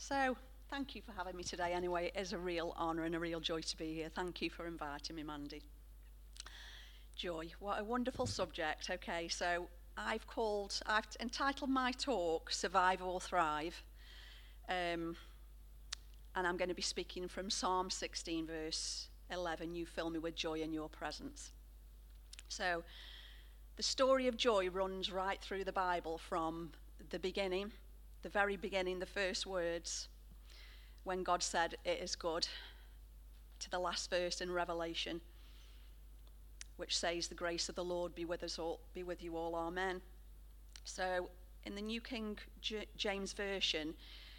So, thank you for having me today anyway. It is a real honour and a real joy to be here. Thank you for inviting me, Mandy. Joy, what a wonderful subject. Okay, so I've entitled my talk Survive or Thrive. And I'm going to be speaking from Psalm 16 verse 11. You fill me with joy in your presence. So the story of joy runs right through the Bible from the beginning, the very beginning, the first words, when God said it is good, to the last verse in Revelation, which says the grace of the Lord be with us all, be with you all, amen. So in the New King James Version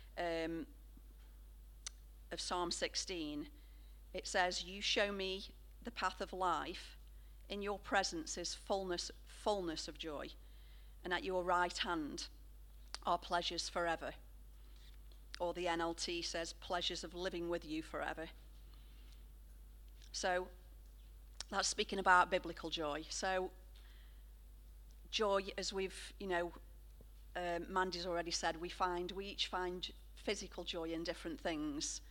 of Psalm 16, it says, you show me the path of life. In your presence is fullness of joy, and at your right hand are pleasures forever. Or the NLT says, pleasures of living with you forever. So that's speaking about biblical joy. So joy, as we've, Mandy's already said, we each find physical joy in different things.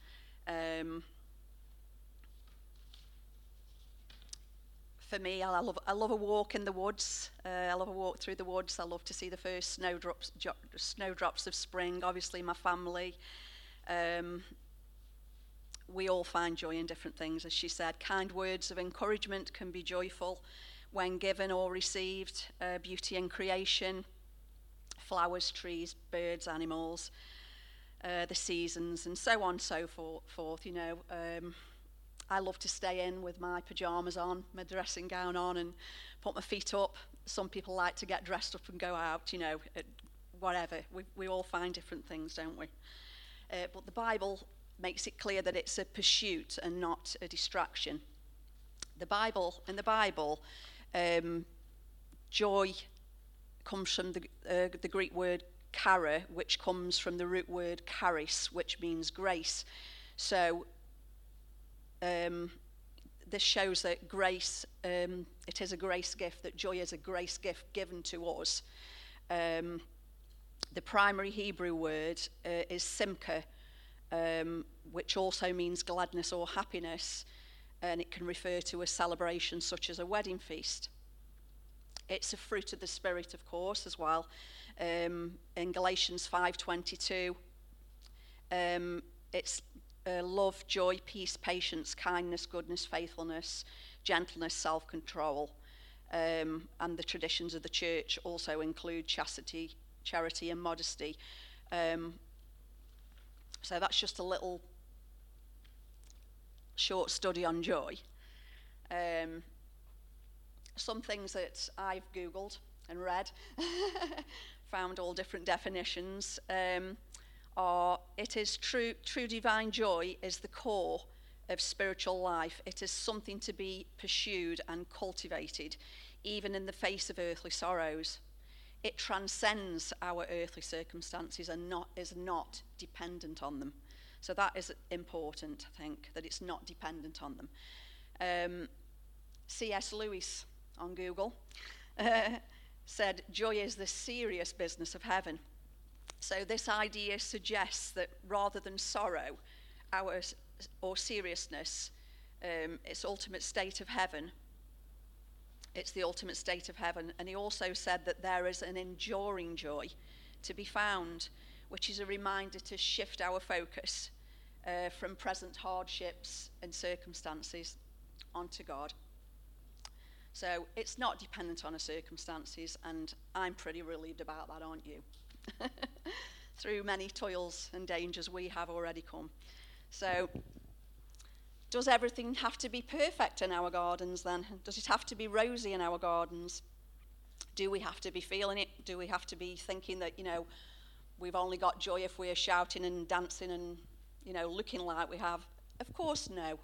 For me, I love a walk in the woods. I love a walk through the woods. I love to see the first snowdrops of spring. Obviously, my family. We all find joy in different things, as she said. Kind words of encouragement can be joyful when given or received. Beauty in creation, flowers, trees, birds, animals, the seasons, and so on and so forth. I love to stay in with my pajamas on, my dressing gown on, and put my feet up. Some people like to get dressed up and go out, whatever. We all find different things, don't we? But the Bible makes it clear that it's a pursuit and not a distraction. In the Bible, joy comes from the Greek word chara, which comes from the root word charis, which means grace. So this shows that grace, it is a grace gift, that joy is a grace gift given to us. The primary Hebrew word is simcha, which also means gladness or happiness, and it can refer to a celebration such as a wedding feast. It's a fruit of the Spirit, of course, as well. In Galatians 5:22, it's love, joy, peace, patience, kindness, goodness, faithfulness, gentleness, self-control. And the traditions of the church also include chastity, charity, and modesty. So that's just a little short study on joy. Some things that I've Googled and read, found all different definitions, it is true divine joy is the core of spiritual life. It is something to be pursued and cultivated, even in the face of earthly sorrows. It transcends our earthly circumstances and is not dependent on them. So that is important, I think, that it's not dependent on them. C.S. Lewis on Google said, joy is the serious business of heaven. So this idea suggests that rather than sorrow, or seriousness, its ultimate state of heaven, it's the ultimate state of heaven. And he also said that there is an enduring joy to be found, which is a reminder to shift our focus from present hardships and circumstances onto God. So it's not dependent on our circumstances, and I'm pretty relieved about that, aren't you? Through many toils and dangers we have already come. So does everything have to be perfect in our gardens then? Does it have to be rosy in our gardens? Do we have to be feeling it? Do we have to be thinking that, we've only got joy if we're shouting and dancing and, looking like we have? Of course, no.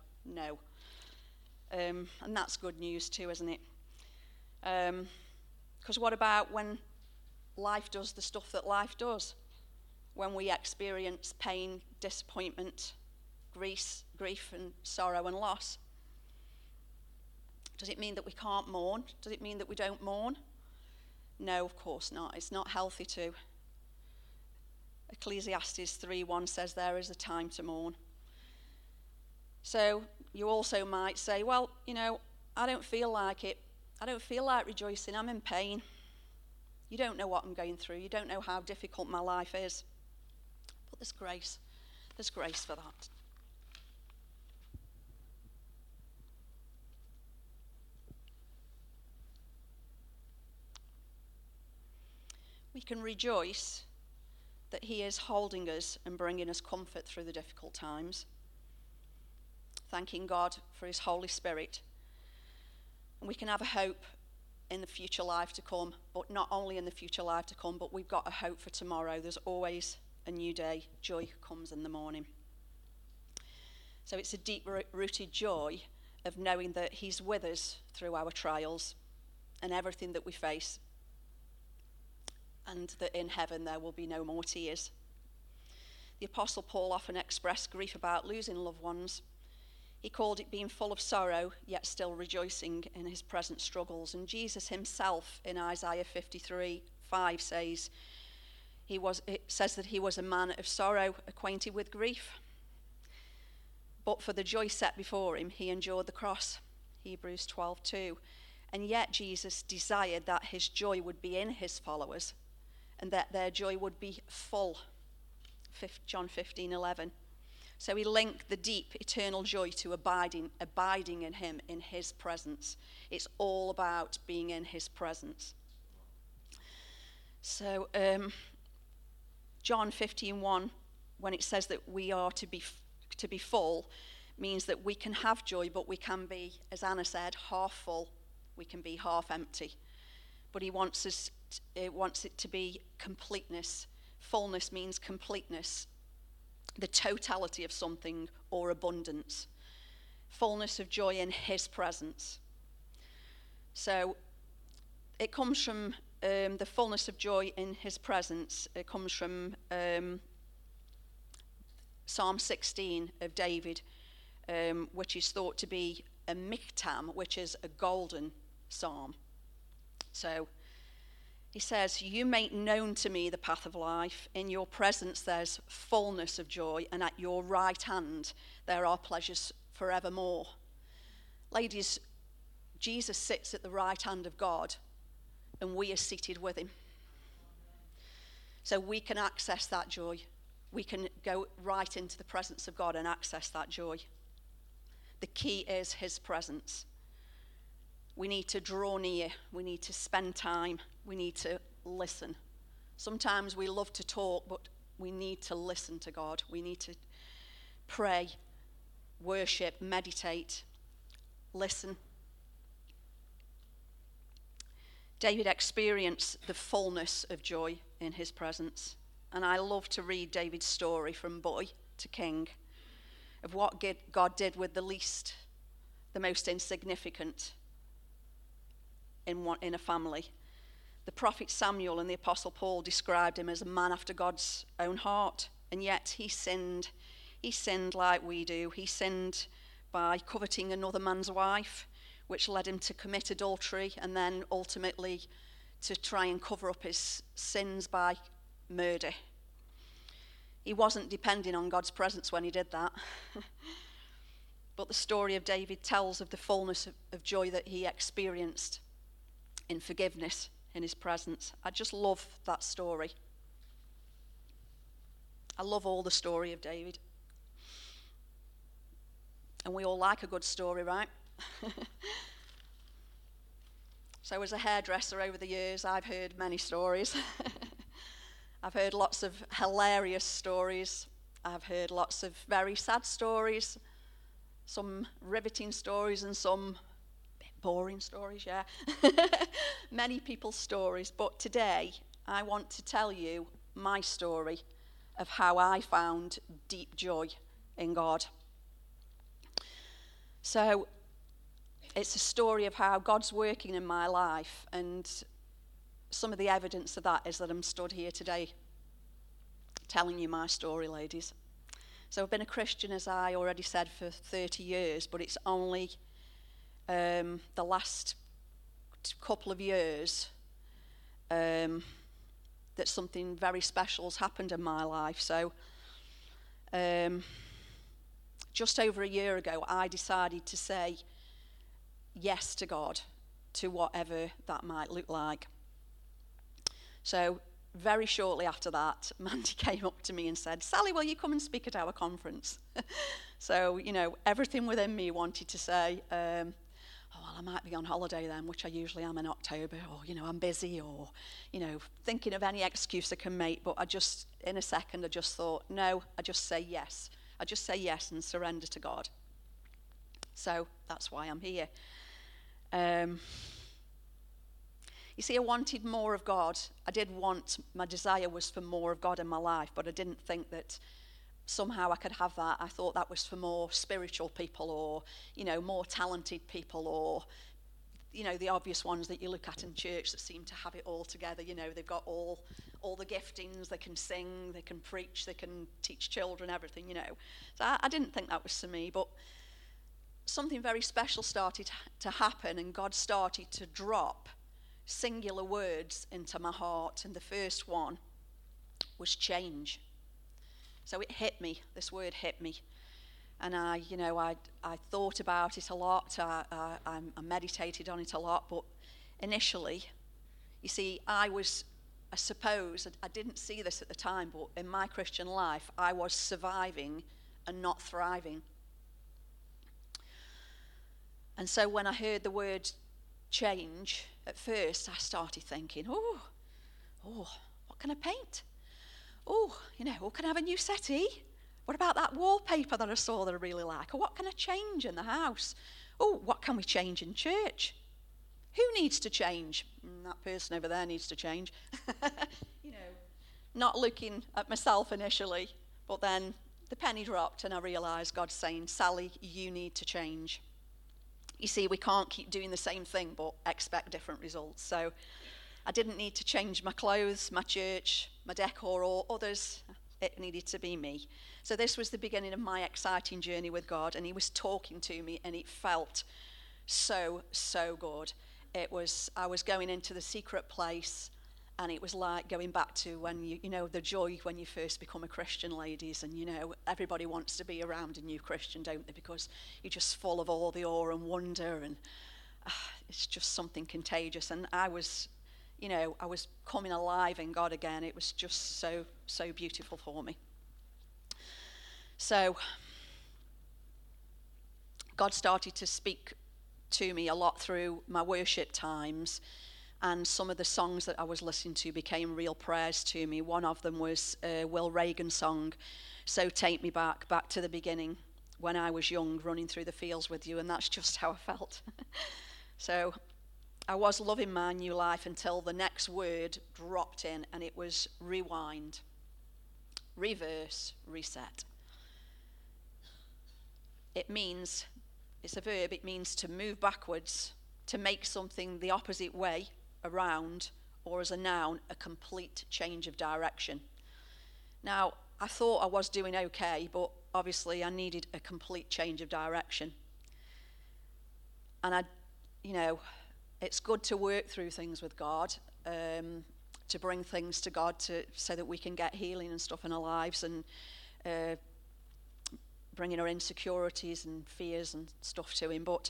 And that's good news too, isn't it? Because what about when life does the stuff that life does? When we experience pain, disappointment, grief and sorrow and loss? Does it mean that we can't mourn? Does it mean that we don't mourn? No, of course not. It's not healthy to. Ecclesiastes 3:1 says there is a time to mourn. So you also might say, well, I don't feel like it. I don't feel like rejoicing. I'm in pain. You don't know what I'm going through. You don't know how difficult my life is. But there's grace. There's grace for that. We can rejoice that he is holding us and bringing us comfort through the difficult times. Thanking God for his Holy Spirit. And we can have a hope in the future life to come, but not only in the future life to come, but we've got a hope for tomorrow. There's always a new day. Joy comes in the morning. So it's a deep-rooted joy of knowing that he's with us through our trials and everything that we face, and that in heaven there will be no more tears. The Apostle Paul often expressed grief about losing loved ones. He called it being full of sorrow, yet still rejoicing in his present struggles. And Jesus himself in Isaiah 53:5 says, it says that he was a man of sorrow, acquainted with grief. But for the joy set before him, he endured the cross. Hebrews 12:2. And yet Jesus desired that his joy would be in his followers, and that their joy would be full. John 15:11. So he linked the deep eternal joy to abiding in him, in his presence. It's all about being in his presence. So John 15:1, when it says that we are to be full, means that we can have joy, but we can be, as Anna said, half full. We can be half empty. But he wants it to be completeness. Fullness means completeness, the totality of something, or abundance. Fullness of joy in his presence. So it comes from the fullness of joy in his presence. It comes from Psalm 16 of David, which is thought to be a miktam, which is a golden psalm. So he says, you make known to me the path of life. In your presence there's fullness of joy, and at your right hand there are pleasures forevermore. Ladies, Jesus sits at the right hand of God, and we are seated with him. So we can access that joy. We can go right into the presence of God and access that joy. The key is his presence. We need to draw near. We need to spend time. We need to listen. Sometimes we love to talk, but we need to listen to God. We need to pray, worship, meditate, listen. David experienced the fullness of joy in his presence. And I love to read David's story from boy to king, of what God did with the least, the most insignificant in a family. The prophet Samuel and the apostle Paul described him as a man after God's own heart, and yet he sinned. He sinned like we do. He sinned by coveting another man's wife, which led him to commit adultery, and then ultimately to try and cover up his sins by murder. He wasn't depending on God's presence when he did that. But the story of David tells of the fullness of joy that he experienced in forgiveness in his presence. I just love that story. I love all the story of David. And we all like a good story, right? So as a hairdresser over the years, I've heard many stories. I've heard lots of hilarious stories. I've heard lots of very sad stories, some riveting stories, and some boring stories, yeah. Many people's stories, but today I want to tell you my story of how I found deep joy in God. So it's a story of how God's working in my life, and some of the evidence of that is that I'm stood here today telling you my story, ladies. So I've been a Christian, as I already said, for 30 years, but it's only the last couple of years that something very special's happened in my life. So just over a year ago, I decided to say yes to God, to whatever that might look like. So very shortly after that, Mandy came up to me and said, "Sally, will you come and speak at our conference?" So, everything within me wanted to say, I might be on holiday then, which I usually am in October, or, I'm busy, or, thinking of any excuse I can make. But in a second, I just thought, no, I just say yes. I just say yes and surrender to God. So that's why I'm here. You see, I wanted more of God. My desire was for more of God in my life, but I didn't think that somehow I could have that. I thought that was for more spiritual people, or, more talented people, or, the obvious ones that you look at in church that seem to have it all together. They've got all the giftings. They can sing, they can preach, they can teach children, everything, So I didn't think that was for me, but something very special started to happen, and God started to drop singular words into my heart, and the first one was change. So it hit me, this word hit me, and I thought about it a lot, I meditated on it a lot, but initially, you see, I suppose, I didn't see this at the time, but in my Christian life, I was surviving and not thriving. And so when I heard the word change, at first I started thinking, oh, what can I paint? Can I have a new settee? What about that wallpaper that I saw that I really like? Or what can I change in the house? Oh, what can we change in church? Who needs to change? That person over there needs to change. Not looking at myself initially, but then the penny dropped and I realised God's saying, "Sally, you need to change." You see, we can't keep doing the same thing but expect different results. So I didn't need to change my clothes, my church, my decor, or others. It needed to be me. So this was the beginning of my exciting journey with God, and he was talking to me, and it felt so, so good. I was going into the secret place, and it was like going back to when the joy when you first become a Christian, ladies, and everybody wants to be around a new Christian, don't they? Because you're just full of all the awe and wonder, and it's just something contagious. And I was coming alive in God again. It was just so, so beautiful for me. So God started to speak to me a lot through my worship times, and some of the songs that I was listening to became real prayers to me. One of them was a Will Reagan song, "So Take Me Back to the Beginning, when I was young, running through the fields with you," and that's just how I felt. So I was loving my new life until the next word dropped in, and it was rewind, reverse, reset. It's a verb, it means to move backwards, to make something the opposite way around, or as a noun, a complete change of direction. Now, I thought I was doing okay, but obviously I needed a complete change of direction. And it's good to work through things with God, to bring things to God so that we can get healing and stuff in our lives, and bringing our insecurities and fears and stuff to him. But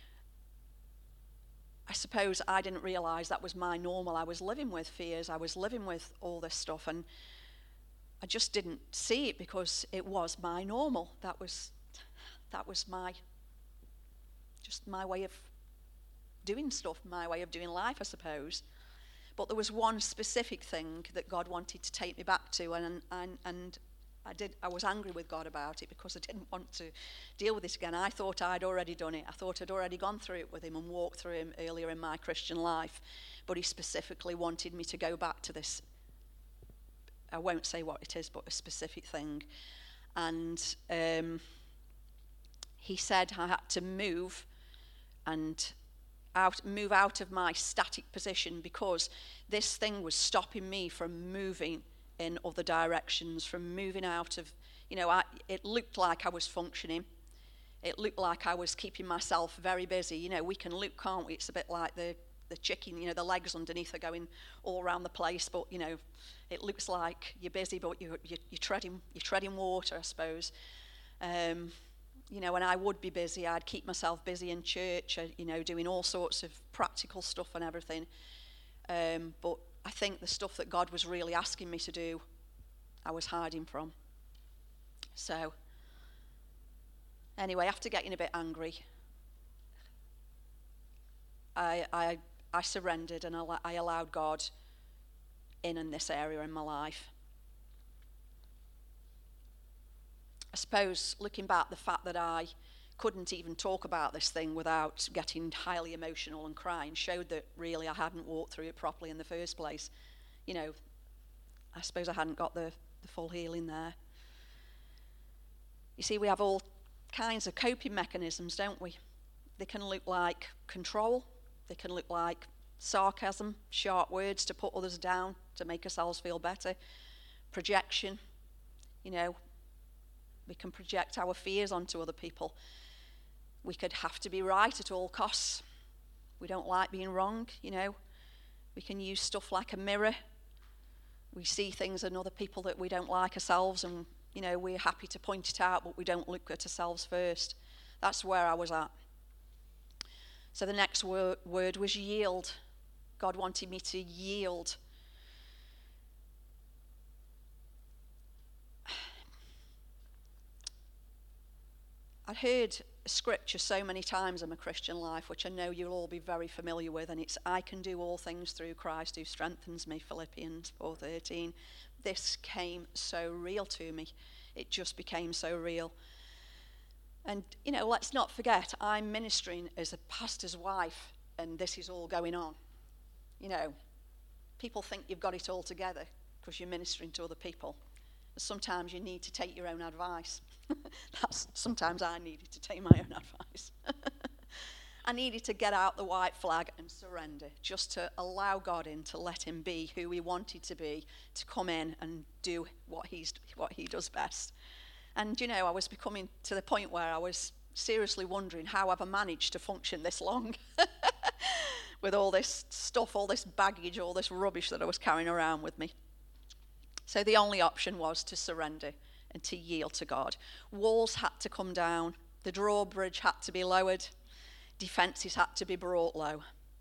I suppose I didn't realise that was my normal. I was living with fears. I was living with all this stuff, and I just didn't see it because it was my normal. That was my way of doing stuff, my way of doing life, I suppose. But there was one specific thing that God wanted to take me back to, and I was angry with God about it because I didn't want to deal with this again. I thought I'd already done it. I thought I'd already gone through it with him and walked through him earlier in my Christian life. But he specifically wanted me to go back to this. I won't say what it is, but a specific thing. And he said I had to move out of my static position, because this thing was stopping me from moving in other directions, from moving out of, it looked like I was functioning. It looked like I was keeping myself very busy. We can look, can't we? It's a bit like the the chicken, the legs underneath are going all around the place, but, it looks like you're busy, but you're treading water, I suppose. And I would be busy. I'd keep myself busy in church, doing all sorts of practical stuff and everything. But I think the stuff that God was really asking me to do, I was hiding from. So, anyway, after getting a bit angry, I surrendered, and I allowed God in this area in my life. I suppose, looking back, the fact that I couldn't even talk about this thing without getting highly emotional and crying showed that really I hadn't walked through it properly in the first place. I suppose I hadn't got the full healing there. You see, we have all kinds of coping mechanisms, don't we? They can look like control. They can look like sarcasm, sharp words to put others down, to make ourselves feel better. Projection. We can project our fears onto other people. We could have to be right at all costs. We don't like being wrong, We can use stuff like a mirror. We see things in other people that we don't like ourselves, and, we're happy to point it out, but we don't look at ourselves first. That's where I was at. So the next word was yield. God wanted me to yield. I'd heard scripture so many times in my Christian life, which I know you'll all be very familiar with, and it's, I can do all things through Christ who strengthens me, Philippians 4:13. This came so real to me. It just became so real. And, let's not forget, I'm ministering as a pastor's wife, and this is all going on. People think you've got it all together because you're ministering to other people. Sometimes you need to take your own advice. Sometimes I needed to take my own advice. I needed to get out the white flag and surrender, just to allow God in, to let him be who he wanted to be, to come in and do what he does best. And, I was becoming to the point where I was seriously wondering how I've managed to function this long with all this stuff, all this baggage, all this rubbish that I was carrying around with me. So the only option was to surrender and to yield to God. Walls had to come down. The drawbridge had to be lowered. Defences had to be brought low.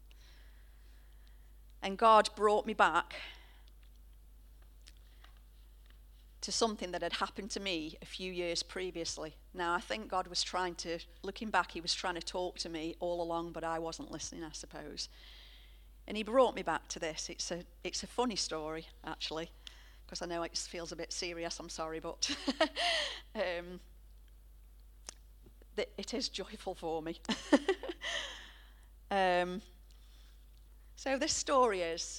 And God brought me back to something that had happened to me a few years previously. Now, I think God was looking back, he was trying to talk to me all along, but I wasn't listening, I suppose. And he brought me back to this. It's a funny story, actually, because I know it feels a bit serious, I'm sorry, but it is joyful for me. So this story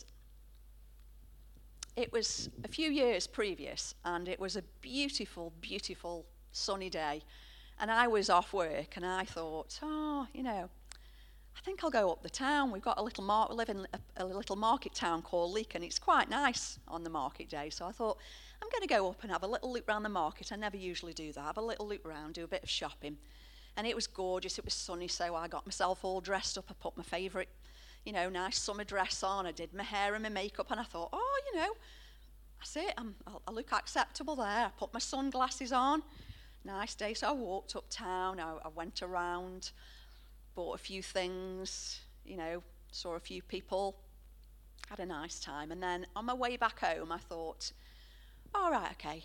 it was a few years previous, and it was a beautiful, beautiful sunny day, and I was off work, and I thought, I think I'll go up the town. We've got we live in a little market town called Leek, and it's quite nice on the market day. So I thought, I'm going to go up and have a little look around the market. I never usually do that. Have a little look around, do a bit of shopping. And it was gorgeous. It was sunny, so I got myself all dressed up. I put my favourite, nice summer dress on. I did my hair and my makeup, and I thought, that's it. I look acceptable there. I put my sunglasses on. Nice day. So I walked uptown. I went around, bought a few things, saw a few people, had a nice time. And then on my way back home, I thought, all right, okay.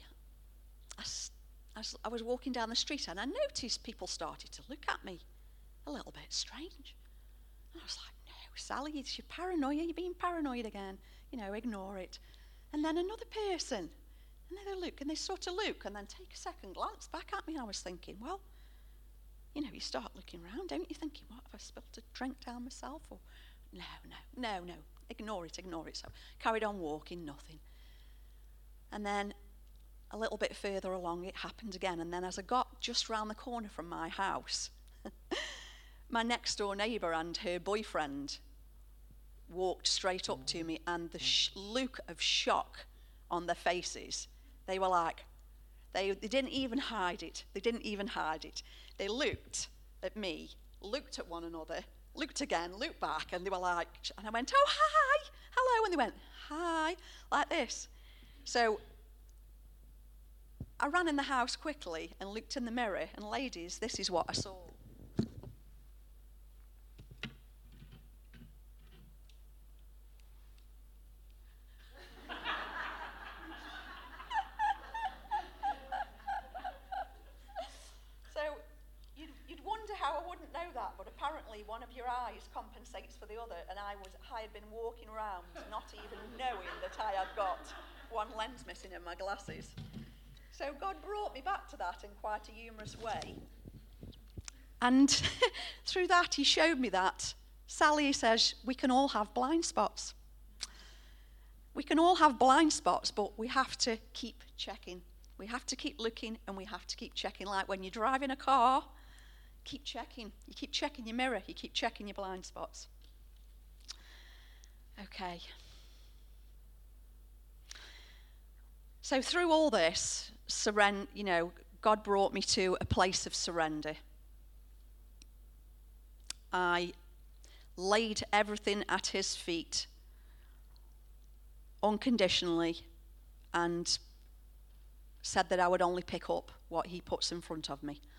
I was walking down the street, and I noticed people started to look at me a little bit strange. And I was like, no, Sally, it's your paranoia. You're being paranoid again. Ignore it. And then another person, and they look, and they sort of look, and then take a second glance back at me. And I was thinking, well, you start looking around, don't you? Thinking, what, have I spilled a drink down myself? Or no, ignore it. So carried on walking, nothing. And then a little bit further along, it happened again. And then as I got just round the corner from my house, my next door neighbour and her boyfriend walked straight up to me, and the look of shock on their faces, they were like, they didn't even hide it. They looked at me, looked at one another, looked again, looked back, and they were like, and I went, oh, hi, hello, and they went, hi, like this. So I ran in the house quickly and looked in the mirror, and ladies, this is what I saw. How I wouldn't know that, but apparently one of your eyes compensates for the other, and I had been walking around not even knowing that I had got one lens missing in my glasses. So God brought me back to that in quite a humorous way. And through that, he showed me that. Sally says, we can all have blind spots. We can all have blind spots, but we have to keep checking. We have to keep looking, and we have to keep checking. Like when you're driving a car, keep checking. You keep checking your mirror. You keep checking your blind spots. Okay. So through all this, God brought me to a place of surrender. I laid everything at his feet unconditionally and said that I would only pick up what he puts in front of me.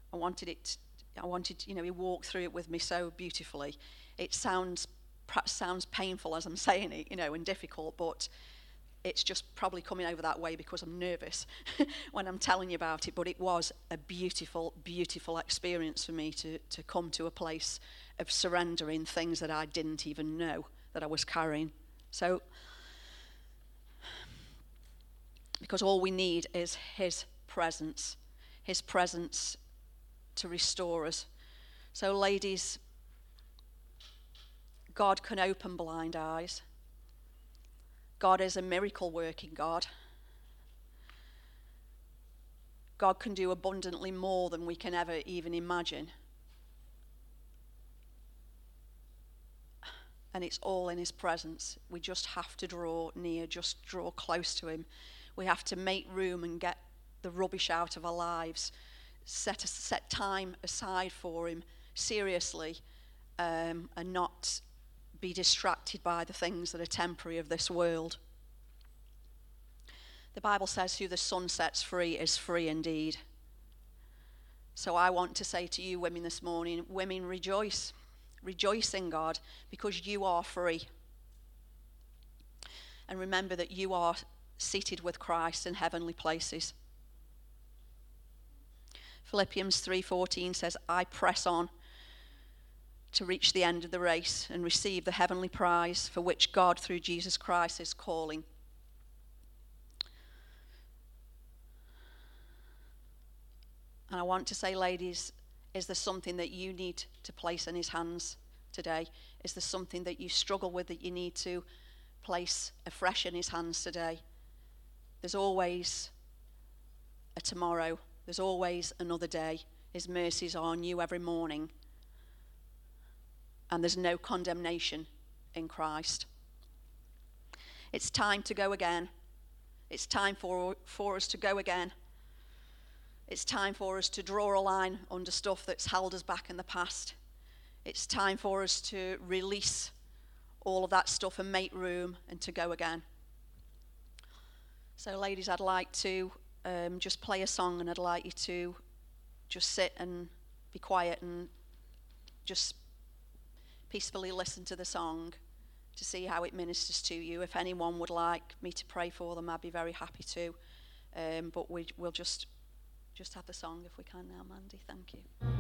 He walked through it with me so beautifully. It perhaps sounds painful as I'm saying it, and difficult, but it's just probably coming over that way because I'm nervous when I'm telling you about it. But it was a beautiful, beautiful experience for me to come to a place of surrendering things that I didn't even know that I was carrying. So, because all we need is his presence to restore us. So ladies, God can open blind eyes. God is a miracle working God. God can do abundantly more than we can ever even imagine. And it's all in his presence. We just have to draw near, just draw close to him. We have to make room and get the rubbish out of our lives. Set time aside for him, seriously, and not be distracted by the things that are temporary of this world. The Bible says, who the Son sets free is free indeed. So I want to say to you women this morning, women, rejoice. Rejoice in God, because you are free. And remember that you are seated with Christ in heavenly places. Philippians 3:14 says, I press on to reach the end of the race and receive the heavenly prize for which God through Jesus Christ is calling. And I want to say, ladies, is there something that you need to place in his hands today? Is there something that you struggle with that you need to place afresh in his hands today? There's always a tomorrow. There's always another day. His mercies are new every morning. And there's no condemnation in Christ. It's time to go again. It's time for us to go again. It's time for us to draw a line under stuff that's held us back in the past. It's time for us to release all of that stuff and make room and to go again. So ladies, I'd like to just play a song, and I'd like you to just sit and be quiet and just peacefully listen to the song to see how it ministers to you. If anyone would like me to pray for them, I'd be very happy to. But we'll just have the song if we can now, Mandy. Thank you.